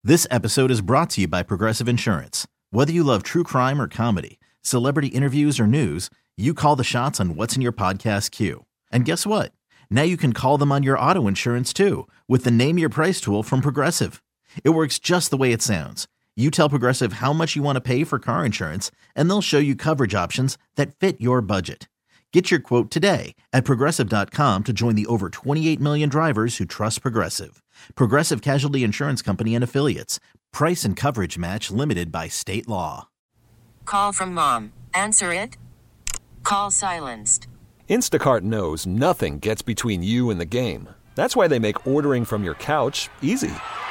This episode is brought to you by Progressive Insurance. Whether you love true crime or comedy, celebrity interviews or news, you call the shots on what's in your podcast queue. And guess what? Now you can call them on your auto insurance too with the Name Your Price tool from Progressive. It works just the way it sounds. You tell Progressive how much you want to pay for car insurance, and they'll show you coverage options that fit your budget. Get your quote today at Progressive.com to join the over 28 million drivers who trust Progressive. Progressive Casualty Insurance Company and Affiliates. Price and coverage match limited by state law. Call from mom. Answer it. Call silenced. Instacart knows nothing gets between you and the game. That's why they make ordering from your couch easy.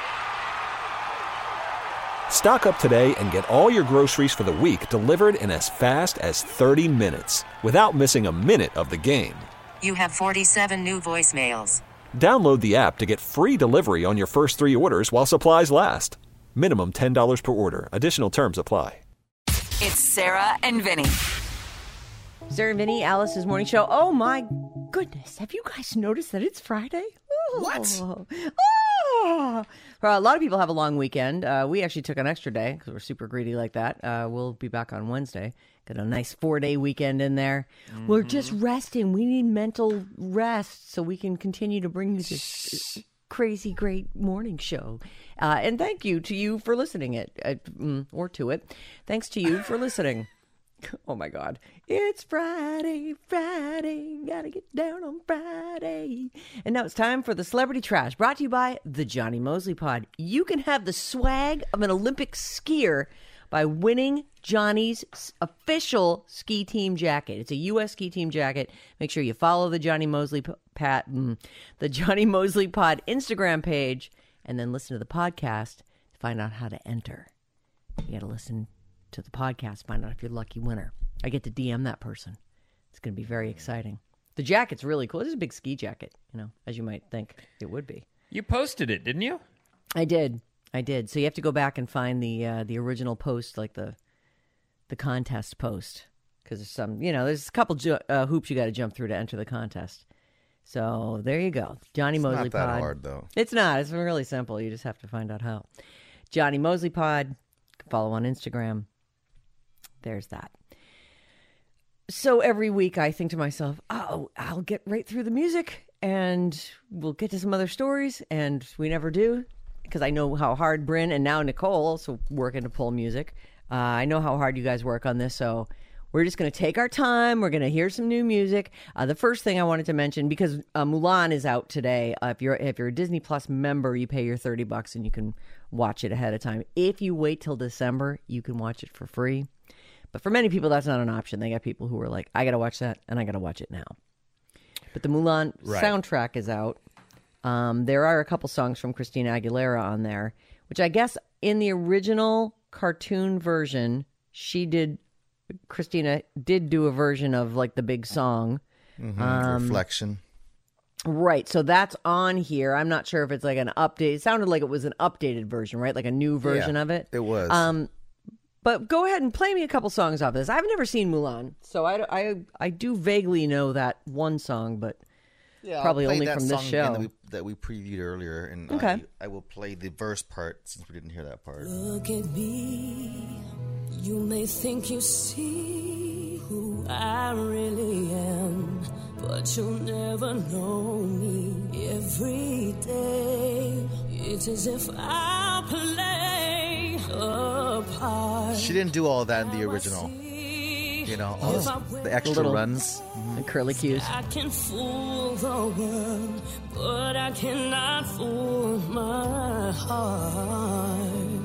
Stock up today and get all your groceries for the week delivered in as fast as 30 minutes without missing a minute of the game. You have 47 new voicemails. Download the app to get free delivery on your first 3 orders while supplies last. Minimum $10 per order. Additional terms apply. It's Sarah and Vinny. Sarah and Vinny, Alice's morning show. Oh my goodness. Have you guys noticed that it's Friday? Oh. What? Oh. A lot of people have a long weekend. We actually took an extra day because we're super greedy like that. We'll be back on Wednesday. Got a nice 4-day weekend in there. Mm-hmm. We're just resting. We need mental rest so we can continue to bring you this crazy great morning show. And thank you to you for listening or to it. Thanks to you for listening. Oh my God. It's Friday, gotta get down on Friday. And now it's time for the Celebrity Trash, brought to you by the Johnny Mosley Pod. You can have the swag of an Olympic skier by winning Johnny's official ski team jacket. It's a U.S. ski team jacket. Make sure you follow the Johnny Mosley the Johnny Mosley Pod Instagram page, and then listen to the podcast to find out how to enter. You got to listen to the podcast, find out if you're lucky winner. I get to DM that person. It's going to be very exciting. The jacket's really cool. It's a big ski jacket, as you might think it would be. You posted it, didn't you? I did. So you have to go back and find the original post, like the contest post, because there's some, there's a couple hoops you got to jump through to enter the contest. So there you go. Johnny Mosley Pod. It's not that hard, though. It's not. It's really simple. You just have to find out how. Johnny Mosley Pod. Follow on Instagram. There's that. So every week I think to myself, I'll get right through the music and we'll get to some other stories, and we never do, because I know how hard Bryn and now Nicole also working to pull music. I know how hard you guys work on this, so we're just going to take our time. We're going to hear some new music. The first thing I wanted to mention, because Mulan is out today. If you're a Disney Plus member, you pay your $30 and you can watch it ahead of time. If you wait till December, you can watch it for free. But for many people, that's not an option. They got people who are like, I got to watch that, and I got to watch it now. But the Mulan soundtrack is out. There are a couple songs from Christina Aguilera on there, which I guess in the original cartoon version, Christina did do a version of like the big song. Reflection. Right. So that's on here. I'm not sure if it's like an update. It sounded like it was an updated version, right? Like a new version of it. It was. But go ahead and play me a couple songs off this. I've never seen Mulan, so I do vaguely know that one song, but probably only from this show. That we previewed earlier, and okay. I will play the verse part since we didn't hear that part. Look at me. You may think you see who I really am, but you'll never know me. Every day, it's as if I play a part. She didn't do all of that in the original. All the extra runs. And curly cues. I can fool the world, but I cannot fool my heart.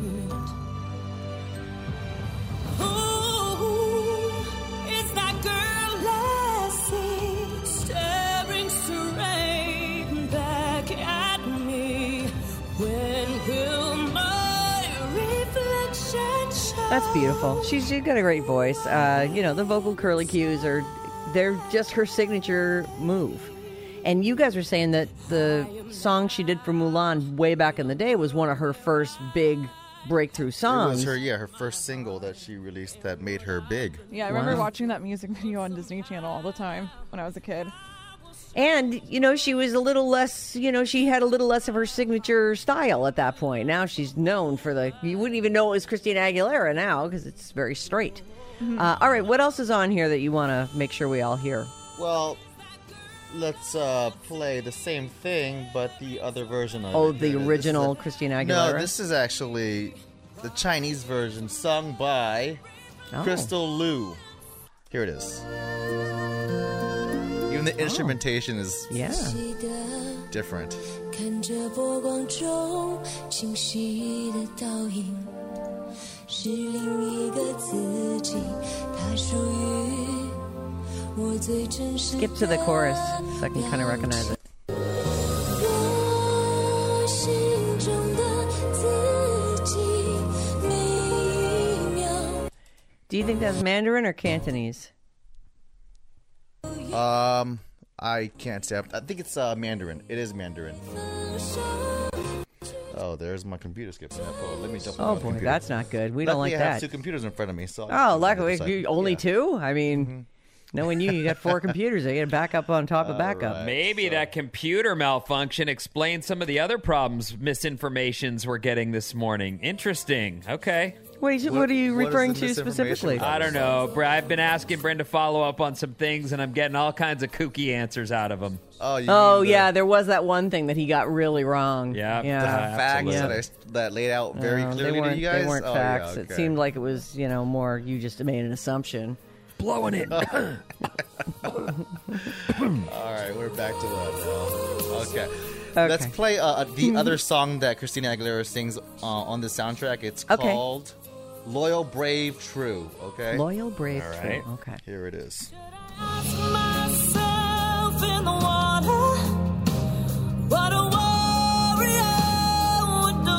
It's that girl I see, staring straight back at me. When will my reflection show? That's beautiful. She's got a great voice. The vocal curly cues they're just her signature move. And you guys were saying that the song she did for Mulan way back in the day was one of her first big breakthrough songs. It was her first single that she released that made her big. Yeah, I remember watching that music video on Disney Channel all the time when I was a kid. And, she was a little less, she had a little less of her signature style at that point. Now she's known for you wouldn't even know it was Christina Aguilera now because it's very straight. Mm-hmm. All right, what else is on here that you want to make sure we all hear? Well, let's play the same thing, but the other version of it. Oh, the original Christina Aguilera? No, this is actually the Chinese version sung by Crystal Lu. Here it is. Even the instrumentation is different. 看着波光中清晰的倒影，是另一个自己，它属于我最真实的。 Skip to the chorus so I can kind of recognize it. 我心中的自己，每一秒。 Do you think that's Mandarin or Cantonese? I can't say. I think it's Mandarin. It is Mandarin. Oh, there's my computer skipping that. Oh, let me jump on my computer. That's not good. We don't like Luckily, I that. have 2 computers in front of me. So luckily, only 2? I mean, knowing you got 4 computers. You got a backup on top of backup. Right. Maybe that computer malfunction explains some of the other problems, misinformations we're getting this morning. Interesting. Okay. Wait, what are you referring to misinformation specifically? about? I don't know. I've been asking Brenda to follow up on some things, and I'm getting all kinds of kooky answers out of him. Oh, yeah, there was that one thing that he got really wrong. Yeah. The facts that laid out very clearly to you guys? They weren't facts. Yeah, okay. It seemed like it was, more you just made an assumption. Blowing it. All right, we're back to that now. Okay. Let's play the other song that Christina Aguilera sings on the soundtrack. It's called Loyal, Brave, True. Okay? Loyal, Brave, All True. right. Okay. Here it is. Myself in the water, what a warrior would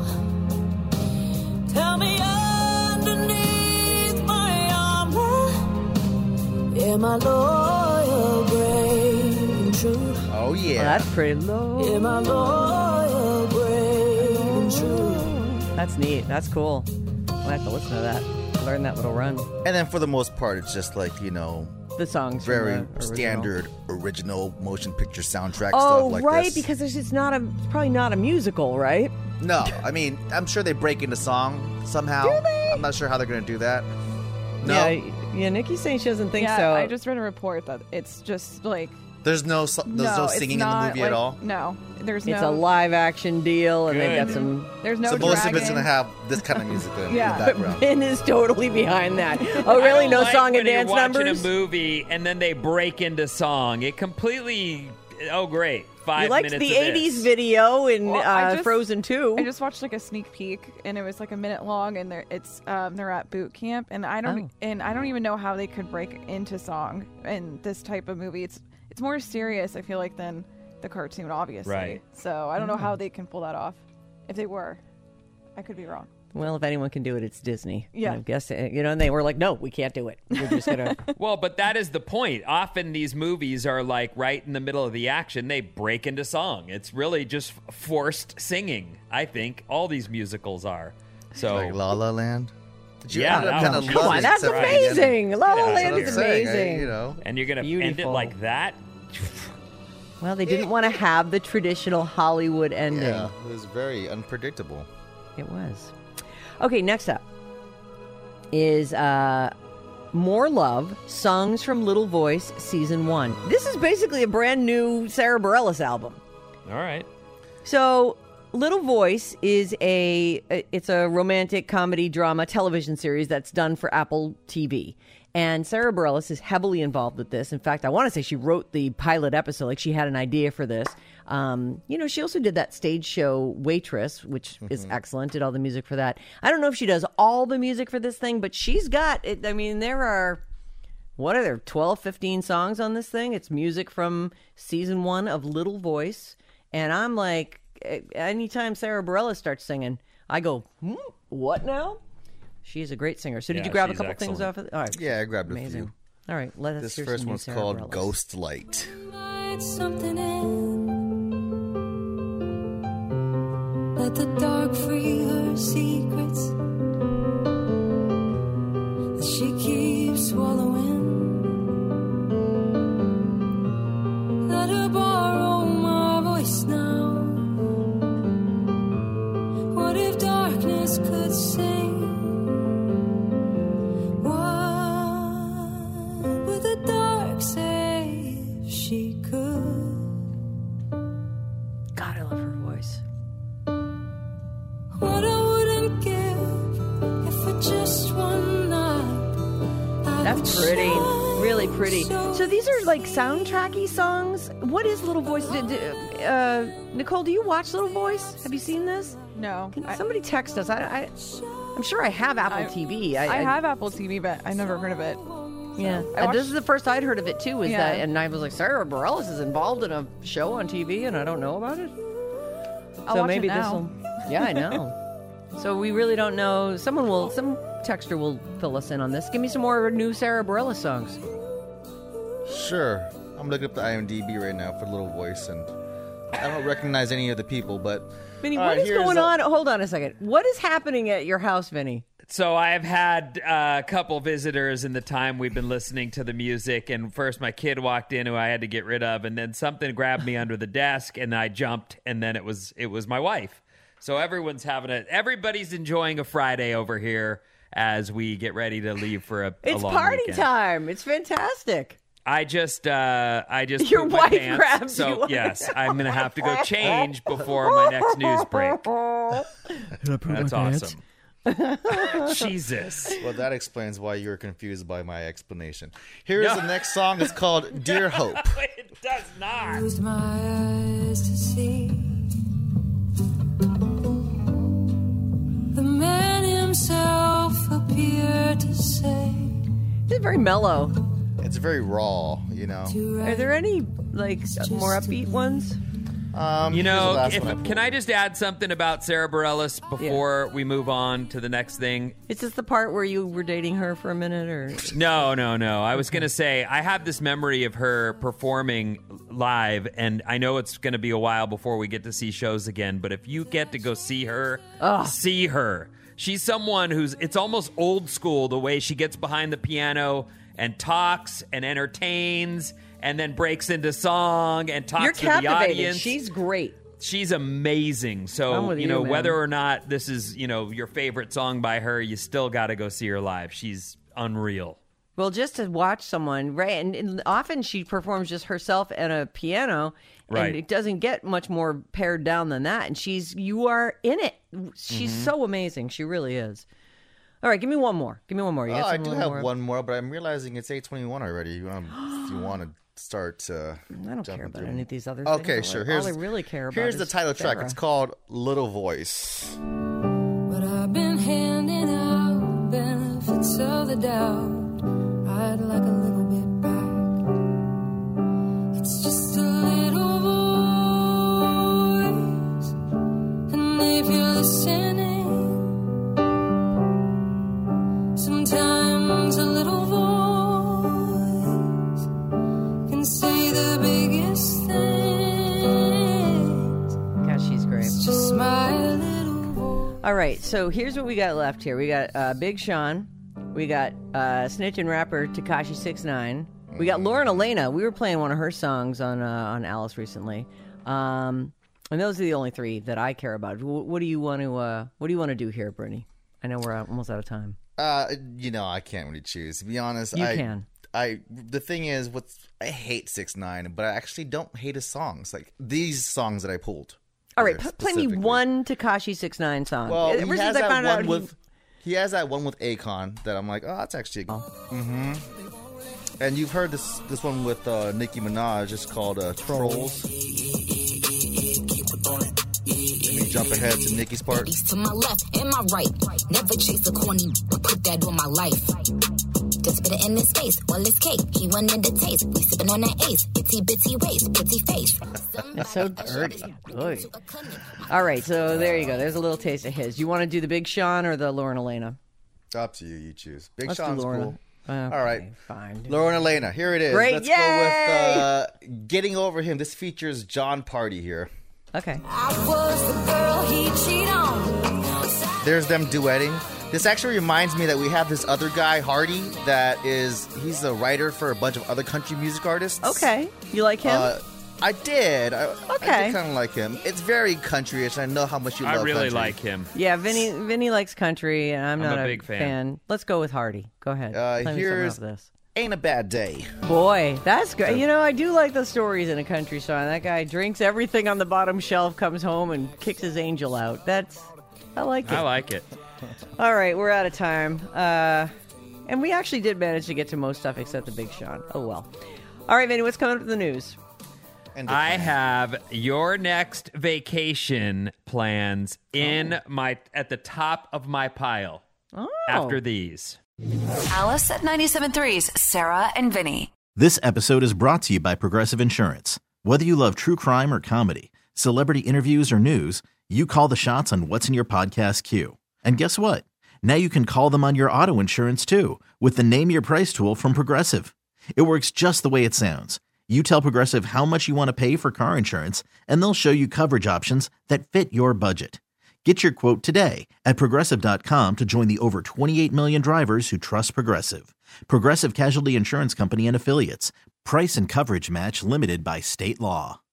do. Tell me underneath my armor, am I loyal, brave, and true? Oh, yeah. Well, that's pretty low. Am I loyal, brave, and true? That's neat. That's cool. I'll have to listen to that. Learn that little run. And then for the most part, it's just like, The songs from very the original. standard original motion picture soundtrack Oh, stuff like right, this. because it's probably not a musical, right? No, I mean, I'm sure they break into song somehow. Do they? I'm not sure how they're going to do that. No. Yeah, Nikki's saying she doesn't think yeah, so. I just read a report that it's just like There's no singing in the movie at all? No, there's It's no. a live action deal, and they've got Good. some. There's no So most of it's dragging. going to have this kind of music in Yeah. the background. Ben is totally behind that. Oh, really? I don't No like song and when dance you're watching numbers? a movie and then they break into song. It completely. Oh, great! 5 You liked minutes the of 80s this. video in Well, I just- Frozen 2. I just watched like a sneak peek, and it was like a minute long, and they're at boot camp, and I don't even know how they could break into song in this type of movie. It's more serious, I feel like, than the cartoon, obviously. Right. So I don't know how they can pull that off. If they were, I could be wrong. Well, if anyone can do it, it's Disney. Yeah. I guess, and they were like, no, we can't do it. We're just going to. Well, but that is the point. Often these movies are like right in the middle of the action. They break into song. It's really just forced singing. I think all these musicals are. So Like La La Land? Did you Yeah, end up that kinda one. Come loving on, that's except for the ending? amazing. La La Yeah, that's Land what is I'm saying, amazing. and you're gonna end it Beautiful. like that. Well, they didn't want to have the traditional Hollywood ending. Yeah, it was very unpredictable. It was. Okay, next up is More Love, Songs from Little Voice, Season 1. This is basically a brand new Sarah Bareilles album. All right. So, Little Voice is it's a romantic comedy drama television series that's done for Apple TV. And Sarah Bareilles is heavily involved with this. In fact, I want to say she wrote the pilot episode, like she had an idea for this. She also did that stage show Waitress, which is excellent, did all the music for that. I don't know if she does all the music for this thing, but she's got it. I mean, there are, 12, 15 songs on this thing? It's music from season 1 of Little Voice. And I'm like, anytime Sarah Bareilles starts singing, I go, what now? She's a great singer. So did Yeah, you grab a she's couple things off excellent. of it? All right. Yeah, I grabbed a Amazing. few. All right, let us This hear first some new one's Sarah called Bareilles. Ghost Light. Light something in. Let the dark free her secrets that she keeps swallowing. Let That's pretty. Really pretty. So these are like soundtracky songs. What is Little Voice? Nicole, do you watch Little Voice? Have you seen this? No. Can somebody text us? I'm sure I have Apple TV. I have Apple TV, but I never heard of it. Yeah. This is the first I'd heard of it, too, that, and I was like, Sarah Bareilles is involved in a show on TV, and I don't know about it. I'll watch it now. Yeah, I know. So we really don't know. Some texter will fill us in on this. Give me some more new Sarah Bareilles songs. Sure. I'm looking up the IMDb right now for Little Voice, and I don't recognize any of the people, but... Vinny, what is going on? Hold on a second. What is happening at your house, Vinny? So I've had a couple visitors in the time we've been listening to the music, and first my kid walked in who I had to get rid of, and then something grabbed me under the desk, and I jumped, and then it was my wife. So everybody's enjoying a Friday over here as we get ready to leave for a long It's party weekend. time. It's fantastic. I just Your pooped my wife pants, grabs so you. yes, I'm gonna have to go change before my next news break. That's awesome. Jesus. Well, that explains why you were confused by my explanation. Here's the next song. It's called Dear Hope. It does not. Closed my eyes to see the man himself appeared to say. It's very mellow. It's very raw, you know. Are there any more upbeat ones? Can I just add something about Sarah Bareilles before we move on to the next thing? Is this the part where you were dating her for a minute, or? No. I was going to say, I have this memory of her performing live, and I know it's going to be a while before we get to see shows again, but if you get to go see her, see her. She's someone it's almost old school, the way she gets behind the piano and talks and entertains and then breaks into song and talks to the audience. She's great. She's amazing. So, whether or not this is, your favorite song by her, you still got to go see her live. She's unreal. Well, just to watch someone, right? And often she performs just herself and a piano, and it doesn't get much more pared down than that. And you are in it. She's so amazing. She really is. All right, give me one more. You got I do have one more, but I'm realizing it's 8:21 already. If you want to start I don't care about any of these other okay, things. sure. All I really care about Here's is the title Sarah. track. It's called Little Voice. But I've been handing out benefits of the doubt. I'd like a little bit back. It's just a little voice, and if you're listening, sometimes a little voice can say the biggest things. God, she's great. It's just my little voice. All right, so here's what we got left here. We got Big Sean. We got Snitch and rapper Tekashi 6ix9ine. We got Lauren Elena. We were playing one of her songs on Alice recently. And those are the only three that I care about. What do you want to do here, Brittany? I know we're almost out of time. I can't really choose. To be honest, you can. The thing is, I hate 6ix9ine, but I actually don't hate his songs. Like these songs that I pulled. All right, play me one Tekashi 6ix9ine song. Well, he has that one with Akon that I'm like, oh, that's actually. Mm-hmm. And you've heard this one with Nicki Minaj. It's called Trolls. Let me jump ahead to Nicki's part. To my left and my right. Never chase a corny, but put that on my life. Just put it in his face, all his cake. He wanted the taste. We sipping on that ace. Itty bitty waist, pretty face. That's so dirty. Good. All right, so there you go. There's a little taste of his. You want to do the Big Sean or the Lauren Elena? Up to you. You choose. Big Sean's cool. Okay, all right, fine. Lauren Elena. Here it is. Great. Let's go with Getting Over Him. This features John Party here. Okay. I was the girl he cheated on. There's them duetting. This actually reminds me that we have this other guy, Hardy, he's a writer for a bunch of other country music artists. Okay. You like him? I did. I Okay. did kind of like him. It's very countryish. I know how much you love country. I really like him. Yeah, Vinny likes country, and I'm not a big fan. Let's go with Hardy. Go ahead. Play Here's me some of this. Ain't a Bad Day. Boy, that's great. I do like the stories in a country song. That guy drinks everything on the bottom shelf, comes home, and kicks his angel out. I like it. I like it. All right, we're out of time. And we actually did manage to get to most stuff except the Big Sean. Oh, well. All right, Vinny, what's coming up in the news? I have your next vacation plans at the top of my pile after these. Alice at 97.3's Sarah and Vinny. This episode is brought to you by Progressive Insurance. Whether you love true crime or comedy, celebrity interviews or news, you call the shots on what's in your podcast queue. And guess what? Now you can call them on your auto insurance too with the Name Your Price tool from Progressive. It works just the way it sounds. You tell Progressive how much you want to pay for car insurance, and they'll show you coverage options that fit your budget. Get your quote today at Progressive.com to join the over 28 million drivers who trust Progressive. Progressive Casualty Insurance Company and Affiliates. Price and coverage match limited by state law.